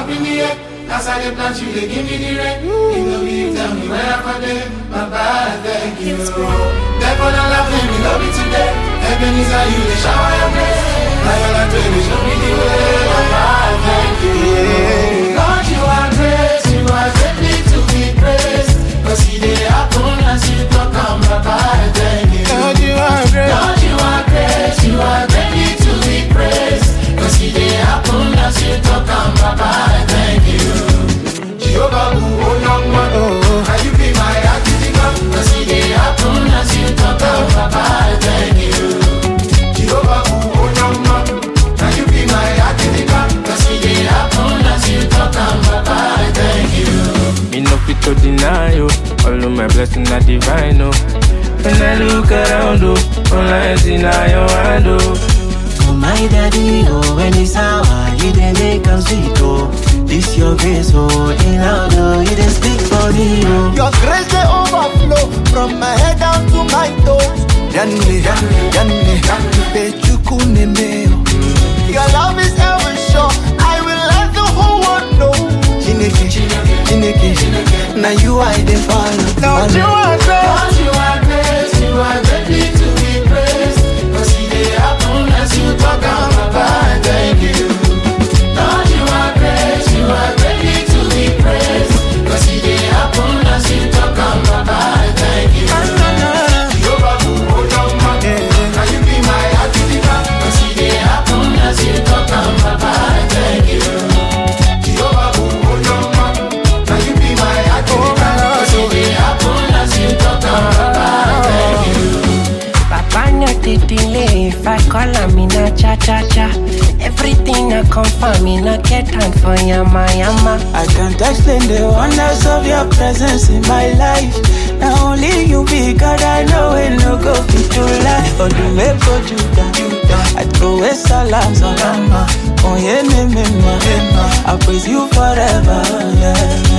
up in the air. As I dey plant you, they give me the rain. You know me, tell me where I for them. Baba, thank you. Therefore, not laughing, me love me today. Heaven is how you, they shower your grace. Like all I do, they show me the way. Baba, thank you. Lord, you are great, you are greatly to be praised. Cause he dey happen as you talk, and Baba, thank you. Lord, you are great. Lord, you are great, you are greatly to be praised. Cause he dey happen as you talk, and Baba, thank you. Jehovah, who young man, can you be my activity? Cause he dey happen as you talk, and Baba, thank you. Jehovah, who young man, can you be my activity? Cause he dey happen as you talk, and Baba, thank you. Me no fit to deny you. All of my blessings are divine, oh. When I look around, oh, all I see now your hand, oh. Oh my daddy, oh, when it's hour, you dey make am sweet, oh. This your grace, oh, in loud, oh, you dey speak for me, oh. Your grace they overflow from my head down to my toes. Yanni, Pechukune meo. Your love is ever sure. I will let the whole world know. Chineke, now you I dey follow. Lord, you are great. Lord, you are great, you are greatly to be praised. Cause he dey happen as you talk, and Baba, thank you. Lord, you are great, you are greatly to be praised. Cause he dey happen as you talk, and Baba, thank you. Jehovah, who young man, can you be my activity? Cause he dey happen as you talk, and Baba, thank you. Jehovah, who young man, can you be my activity? Cause he dey happen as you talk, and Baba, thank you. Papa no dey delay. If I call him, in a cha-cha-cha. Everything I confirm, me no get time for yama. I can't explain the wonders of your presence in my life. Now only you be God, I know it no go fit to lie. Or do me go Judah, I throw a salam. Oh yeah, I praise you forever, yeah.